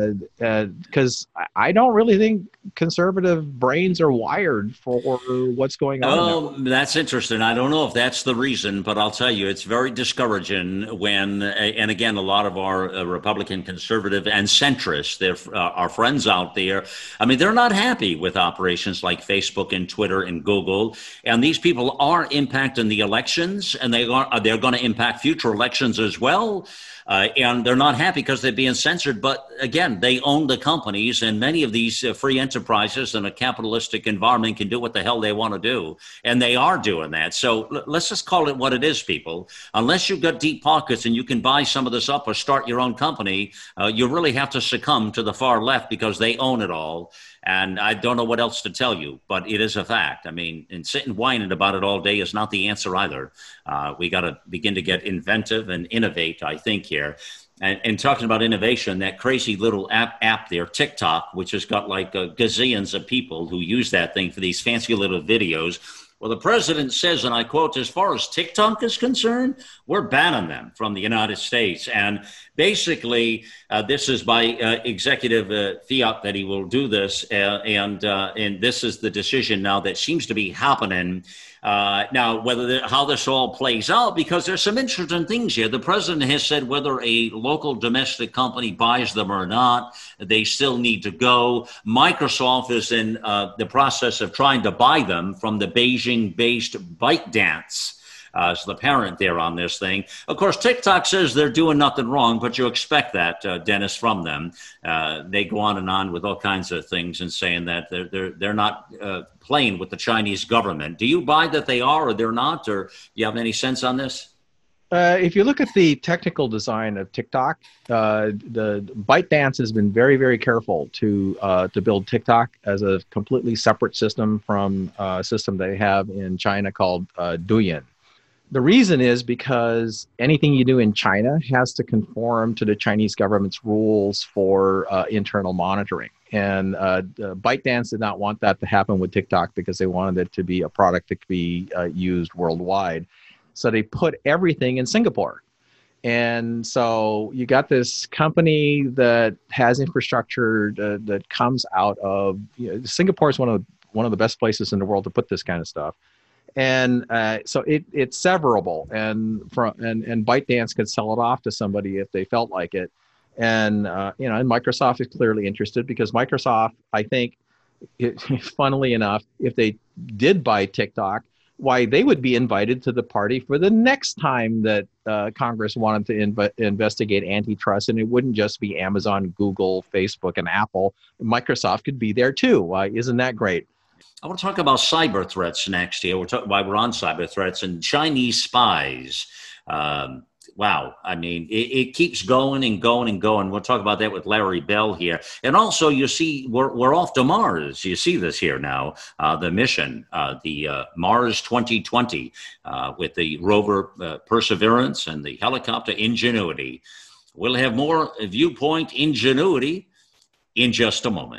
because I don't really think conservative brains are wired for what's going on. Oh, that's interesting. I don't know if that's the reason, but I'll tell you, it's very discouraging when, and again, a lot of our Republican, conservative, and centrists, our friends out there, I mean, they're not happy with operations like Facebook and Twitter and Google. And these people are impacting the elections, and they're going to impact future elections as well. And they're not happy because they're being censored. But again, they own the companies, and many of these free enterprises in a capitalistic environment can do what the hell they want to do. And they are doing that. So let's just call it what it is, people. Unless you've got deep pockets and you can buy some of this up or start your own company, you really have to succumb to the far left because they own it all. And I don't know what else to tell you, but it is a fact. I mean, and sitting whining about it all day is not the answer either. We got to begin to get inventive and innovate, I think, here. And talking about innovation, that crazy little app there, TikTok, which has got like gazillions of people who use that thing for these fancy little videos. Well, the president says, and I quote, as far as TikTok is concerned, we're banning them from the United States. And basically, this is by executive fiat that he will do this. And this is the decision now that seems to be happening. Now, how this all plays out, because there's some interesting things here. The president has said whether a local domestic company buys them or not, they still need to go. Microsoft is in the process of trying to buy them from the Beijing-based ByteDance. As the parent there on this thing. Of course, TikTok says they're doing nothing wrong, but you expect that, Dennis, from them. They go on and on with all kinds of things and saying that they're not playing with the Chinese government. Do you buy that they are or they're not, or do you have any sense on this? If you look at the technical design of TikTok, the ByteDance has been very, very careful to build TikTok as a completely separate system from a system they have in China called Douyin. The reason is because anything you do in China has to conform to the Chinese government's rules for internal monitoring. And ByteDance did not want that to happen with TikTok because they wanted it to be a product that could be used worldwide. So they put everything in Singapore. And so you got this company that has infrastructure that comes out of, Singapore is one of the best places in the world to put this kind of stuff. And so it's severable, and ByteDance could sell it off to somebody if they felt like it. And and Microsoft is clearly interested because Microsoft, I think, funnily enough, if they did buy TikTok, why they would be invited to the party for the next time that Congress wanted to investigate antitrust, and it wouldn't just be Amazon, Google, Facebook, and Apple. Microsoft could be there too. Why isn't that great? I want to talk about cyber threats next here. We're talking while we're on cyber threats and Chinese spies. Wow. I mean, it keeps going and going and going. We'll talk about that with Larry Bell here. And also, you see, we're off to Mars. You see this here now, the mission, the Mars 2020 with the rover Perseverance and the helicopter Ingenuity. We'll have more Viewpoint Ingenuity in just a moment.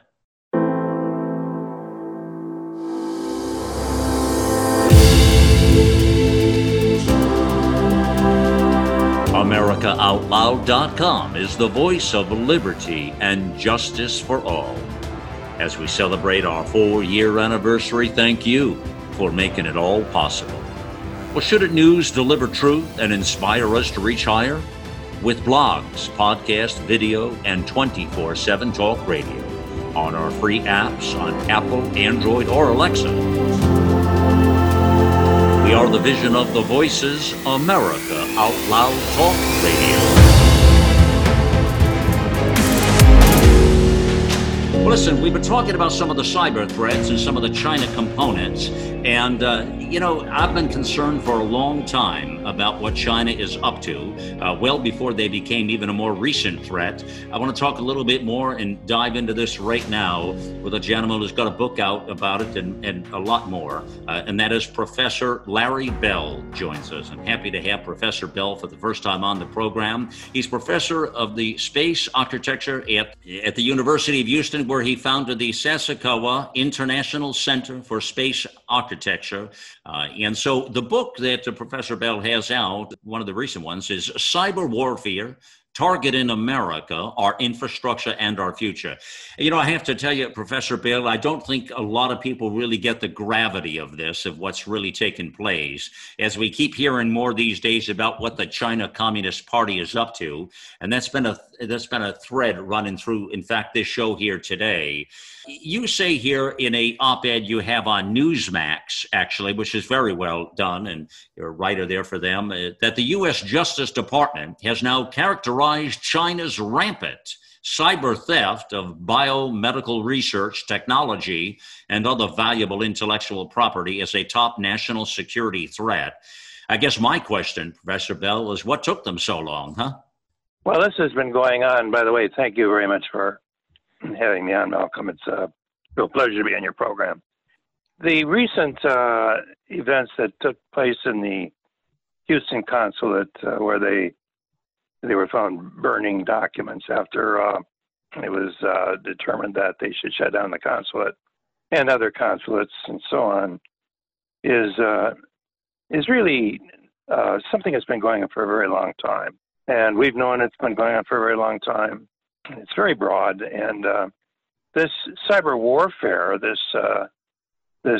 AmericaOutloud.com is the voice of liberty and justice for all. As we celebrate our 4-year anniversary, thank you for making it all possible. Well, shouldn't news deliver truth and inspire us to reach higher? With blogs, podcasts, video, and 24/7 talk radio on our free apps on Apple, Android, or Alexa. We are the vision of the Voices America Out Loud Talk Radio. Well, listen, we've been talking about some of the cyber threats and some of the China components. And, I've been concerned for a long time about what China is up to, well before they became even a more recent threat. I want to talk a little bit more and dive into this right now with a gentleman who's got a book out about it and a lot more. And that is Professor Larry Bell joins us. I'm happy to have Professor Bell for the first time on the program. He's professor of the space architecture at the University of Houston, where he founded the Sasakawa International Center for Space Architecture. And so the book that Professor Bell has out, one of the recent ones, is Cyber Warfare, Targeting America, Our Infrastructure and Our Future. I have to tell you, Professor Bell, I don't think a lot of people really get the gravity of this, of what's really taken place, as we keep hearing more these days about what the China Communist Party is up to. And that's been a thread running through, in fact, this show here today. You say here in a op-ed you have on Newsmax, actually, which is very well done, and you're a writer there for them, that the U.S. Justice Department has now characterized China's rampant cyber theft of biomedical research, technology, and other valuable intellectual property as a top national security threat. I guess my question, Professor Bell, is what took them so long, huh? Well, this has been going on. By the way, thank you very much for having me on, Malcolm. It's a real pleasure to be on your program. The recent events that took place in the Houston consulate, where they were found burning documents after it was determined that they should shut down the consulate and other consulates and so on, is really something that's been going on for a very long time. And we've known it's been going on for a very long time. It's very broad, and this cyber warfare, this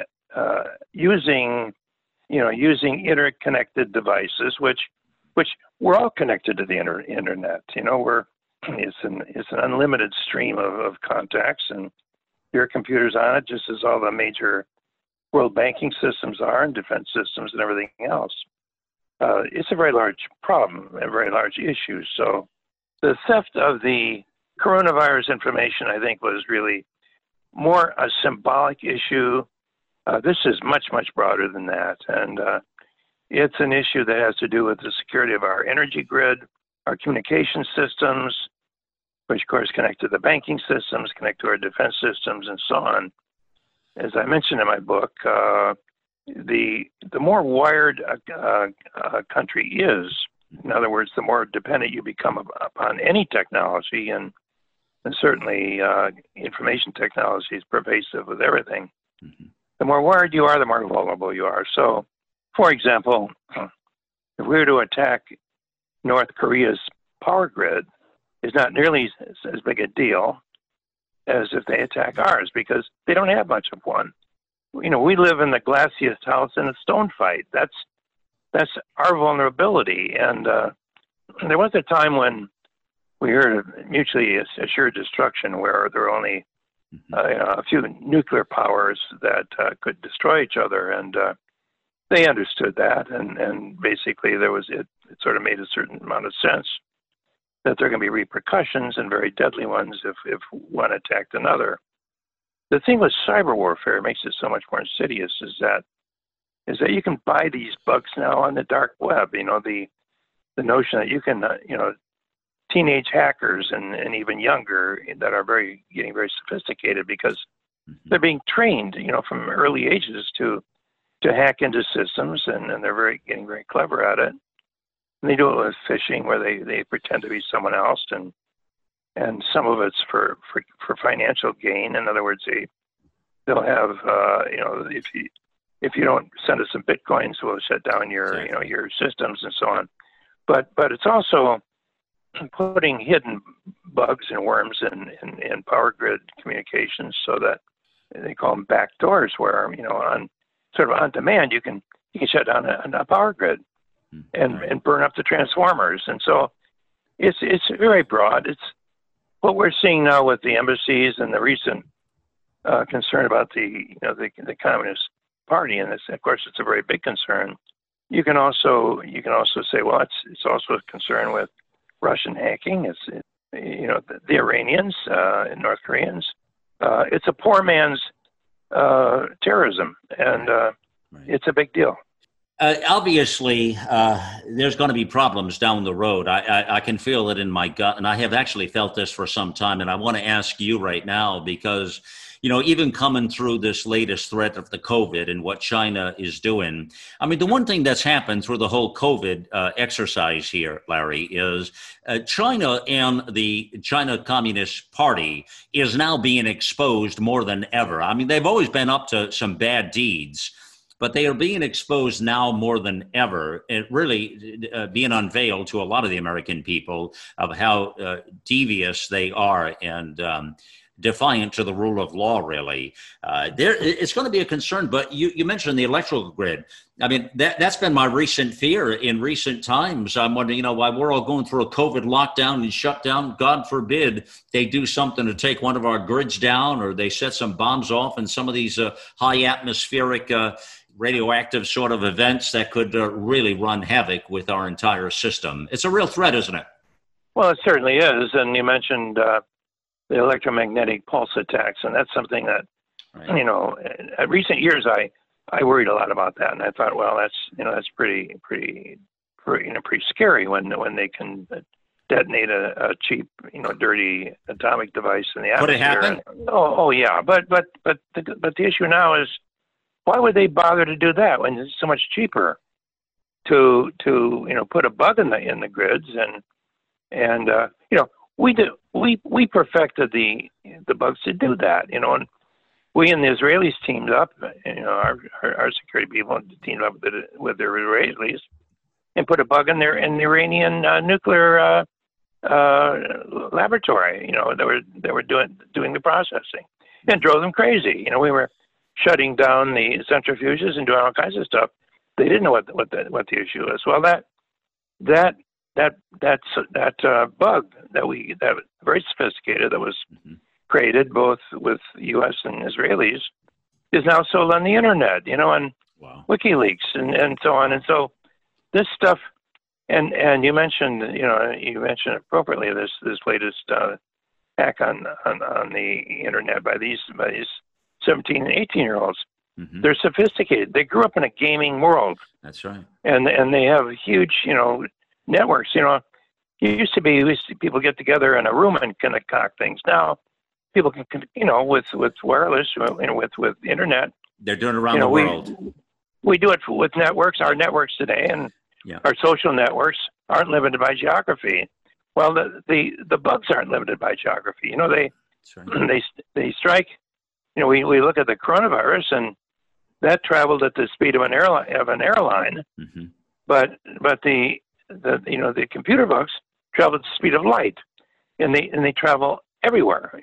using interconnected devices, which we're all connected to the internet. It's an unlimited stream of contacts, and your computer's on it, just as all the major world banking systems are, and defense systems, and everything else. It's a very large problem, a very large issue. So the theft of the coronavirus information, I think, was really more a symbolic issue. This is much, much broader than that. And it's an issue that has to do with the security of our energy grid, our communication systems, which, of course, connect to the banking systems, connect to our defense systems, and so on. As I mentioned in my book, the more wired a country is, in other words, the more dependent you become upon any technology, and certainly information technology is pervasive with everything. Mm-hmm. The more wired you are, the more vulnerable you are. So, for example, if we were to attack North Korea's power grid, it's not nearly as big a deal as if they attack ours, because they don't have much of one. We live in the glassiest house in a stone fight. That's our vulnerability. And there was a time when we heard of mutually assured destruction, where there were only a few nuclear powers that could destroy each other, and they understood that. And basically, it sort of made a certain amount of sense that there are going to be repercussions, and very deadly ones, if one attacked another. The thing with cyber warfare makes it so much more insidious is that you can buy these bugs now on the dark web. The notion that you can, teenage hackers and even younger that are getting very sophisticated, because they're being trained, from early ages to hack into systems, and they're getting very clever at it. And they do it with phishing, where they pretend to be someone else, and some of it's for financial gain. In other words, they'll have, if you don't send us some bitcoins, we'll shut down your systems and so on. But it's also putting hidden bugs and worms in power grid communications, so that they call them backdoors, where on demand you can shut down a power grid and burn up the transformers. And so it's very broad. It's what we're seeing now with the embassies and the recent concern about the Communist party, and of course it's a very big concern. You can also say, well, it's also a concern with Russian hacking. It's the Iranians and North Koreans. It's a poor man's terrorism, and it's a big deal. Obviously, there's going to be problems down the road. I can feel it in my gut, and I have actually felt this for some time. And I want to ask you right now because, even coming through this latest threat of the COVID and what China is doing, I mean, the one thing that's happened through the whole COVID exercise here, Larry, is China and the China Communist Party is now being exposed more than ever. I mean, they've always been up to some bad deeds, but they are being exposed now more than ever, and really being unveiled to a lot of the American people of how devious they are and defiant to the rule of law, really. It's going to be a concern, but you mentioned the electrical grid. I mean, that's been my recent fear in recent times. I'm wondering, while we're all going through a COVID lockdown and shutdown, God forbid they do something to take one of our grids down, or they set some bombs off in some of these high atmospheric radioactive sort of events that could really run havoc with our entire system. It's a real threat, isn't it? Well, it certainly is. And you mentioned the electromagnetic pulse attacks, and that's something that, in recent years, I worried a lot about that, and I thought, well, that's pretty scary when they can detonate a cheap, dirty atomic device in the atmosphere. Could it happen? Oh yeah, but the issue now is, why would they bother to do that when it's so much cheaper to put a bug in the grids and we perfected the bugs to do that, and we and the Israelis teamed up, our security people teamed up with the Israelis and put a bug in the Iranian nuclear laboratory. They were doing the processing, and drove them crazy. We were shutting down the centrifuges and doing all kinds of stuff. They didn't know what the issue was. Well, that bug that was very sophisticated, that was created both with U.S. and Israelis, is now sold on the internet, and WikiLeaks and so on. And so this stuff, and you mentioned appropriately this latest hack on the internet by these 17 and 18-year-olds. Mm-hmm. They're sophisticated. They grew up in a gaming world. That's right. And they have huge, networks. It used to be people get together in a room and concoct things. Now people can, with wireless, with internet. They're doing it around the world. We do it with networks. Our networks today and our social networks aren't limited by geography. Well, the bugs aren't limited by geography. They strike. We look at the coronavirus, and that traveled at the speed of an airline. Mm-hmm. But the computer bugs travel at the speed of light, and they travel everywhere.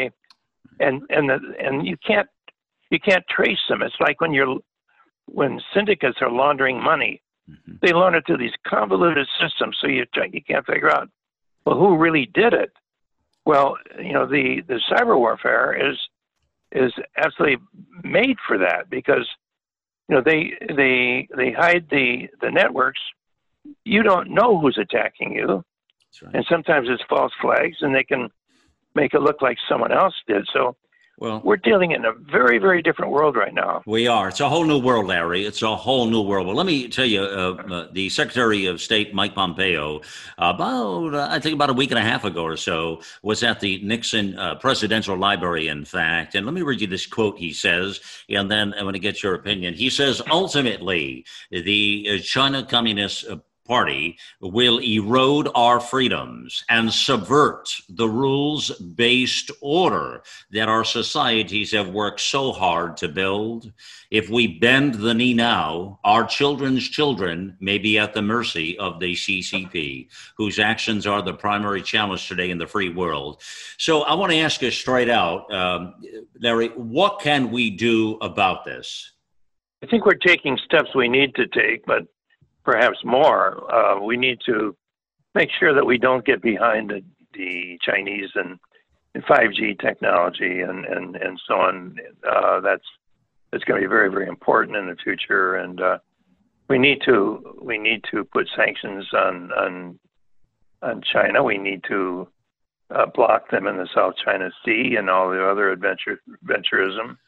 And you can't trace them. It's like when syndicates are laundering money, mm-hmm. they launder through these convoluted systems, so you can't figure out, well, who really did it. Well, the cyber warfare is absolutely made for that, because they hide the networks. You don't know who's attacking you. That's right. And sometimes it's false flags, and they can make it look like someone else did. So we're dealing in a very, very different world right now. We are. It's a whole new world, Larry. It's a whole new world. Well, let me tell you, the Secretary of State, Mike Pompeo, about a week and a half ago or so, was at the Nixon Presidential Library, in fact. And let me read you this quote he says, and then I want to get your opinion. He says, ultimately, the China Communist Party will erode our freedoms and subvert the rules-based order that our societies have worked so hard to build. If we bend the knee now, our children's children may be at the mercy of the CCP, whose actions are the primary challenge today in the free world. So I want to ask you straight out, Larry, what can we do about this? I think we're taking steps we need to take, but perhaps more. We need to make sure that we don't get behind the Chinese and 5G technology and so on. that's going to be very, very important in the future. And we need to put sanctions on China. We need to block them in the South China Sea and all the other adventurism.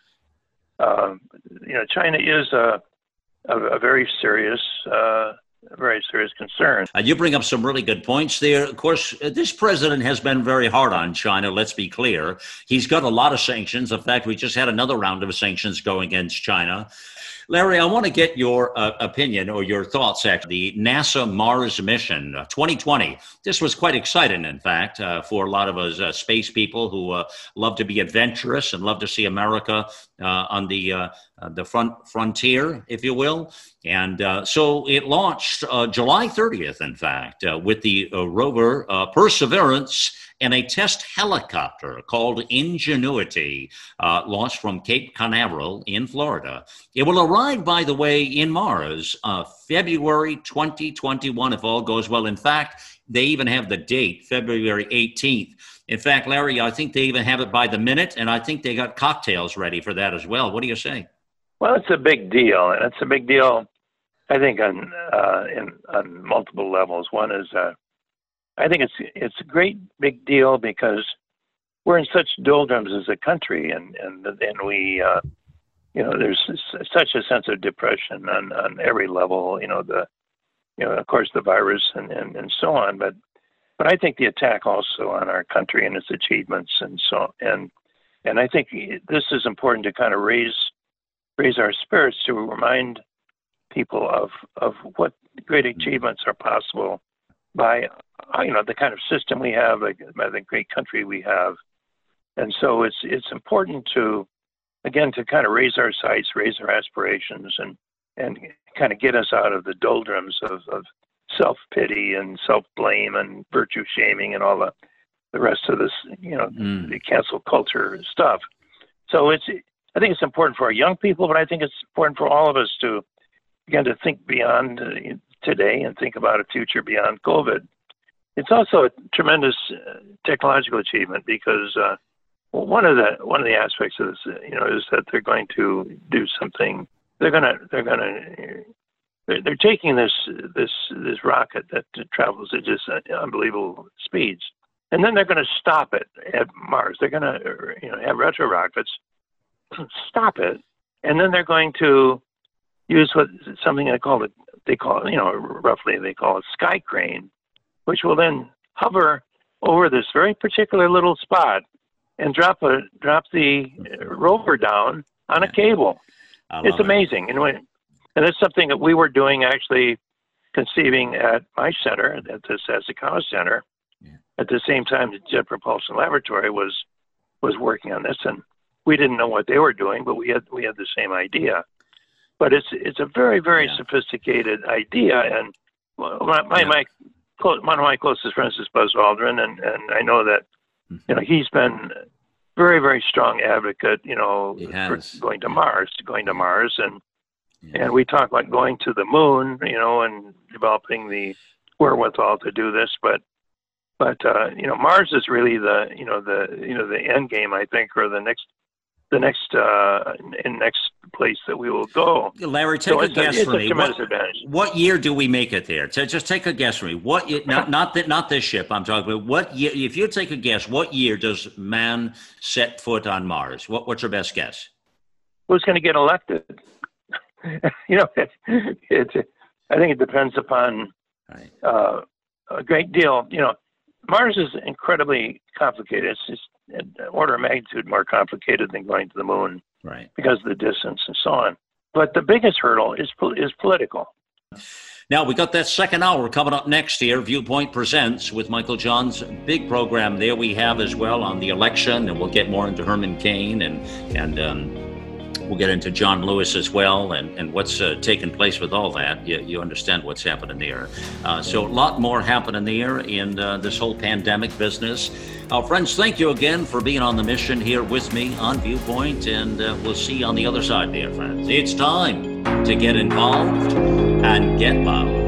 China is a very serious concern. You bring up some really good points there. Of course, this president has been very hard on China, let's be clear. He's got a lot of sanctions. In fact, we just had another round of sanctions go against China. Larry, I want to get your opinion or your thoughts, actually. The NASA Mars mission 2020. This was quite exciting, in fact, for a lot of us space people who love to be adventurous and love to see America on the frontier, if you will. And so it launched July 30th, in fact, with the rover Perseverance and a test helicopter called Ingenuity, launched from Cape Canaveral in Florida. It will arrive, by the way, in Mars, February 2021, if all goes well. In fact, they even have the date, February 18th. In fact, Larry, I think they even have it by the minute, and I think they got cocktails ready for that as well. What do you say? Well, it's a big deal, and it's a big deal, I think, on multiple levels. One is, I think it's a great big deal because we're in such doldrums as a country, and we, there's such a sense of depression on every level. Of course, the virus and so on, but I think the attack also on our country and its achievements and I think this is important to kind of raise our spirits, to remind people of what great achievements are possible by the kind of system we have, by the great country we have. And so it's important to kind of raise our sights, raise our aspirations, and kind of get us out of the doldrums of self-pity and self-blame and virtue shaming and all the rest of this, the cancel culture stuff. So I think it's important for our young people, but I think it's important for all of us to, again, to think beyond today and think about a future beyond COVID. It's also a tremendous technological achievement because one of the aspects of this, is that they're going to do something. They're taking this rocket that travels at just unbelievable speeds, and then they're going to stop it at Mars. They're going to have retro rockets stop it, and then they're going to use something they call a sky crane, which will then hover over this very particular little spot and drop the rover down on a cable. It's amazing, and it's something that we were doing, actually conceiving at my center, at the Sasakawa Center, at the same time the Jet Propulsion Laboratory was working on this, and we didn't know what they were doing, but we had the same idea. But it's a very, very sophisticated idea, and one of my closest friends is Buzz Aldrin, and I know that he's been very, very strong advocate, for going to Mars, and we talk about going to the moon, and developing the wherewithal to do this, but Mars is really the end game, I think, or the next place that we will go. Larry, take a guess for me. What year do we make it there? Just take a guess for me. What year, not this ship I'm talking about. What year? If you take a guess, what year does man set foot on Mars? What's your best guess? Who's going to get elected? I think it depends upon a great deal. Mars is incredibly complicated. It's just an order of magnitude more complicated than going to the moon, because of the distance and so on. But the biggest hurdle is political. Now, we got that second hour coming up next here. Viewpoint Presents with Michael John's big program there we have as well on the election, and we'll get more into Herman Cain and we'll get into John Lewis as well and what's taking place with all that. You understand what's happening there. So a lot more happening there in this whole pandemic business. Friends, thank you again for being on the mission here with me on Viewpoint, and we'll see you on the other side there, friends. It's time to get involved and get loud.